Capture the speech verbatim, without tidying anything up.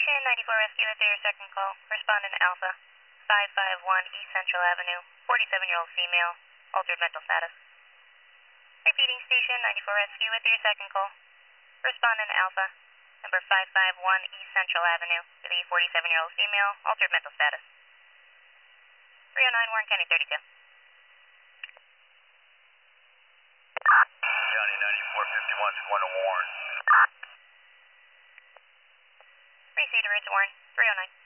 Station ninety-four Rescue with your second call. Respondent Alpha, five five one East Central Avenue, forty-seven-year-old female, altered mental status. Repeating Station ninety-four Rescue with your second call. Respondent Alpha, number five five one East Central Avenue, with a forty-seven-year-old female, altered mental status. three oh nine Warren County thirty-two. County ninety-four fifty-one, one to Warren. Receiver, it's Warren, three oh nine.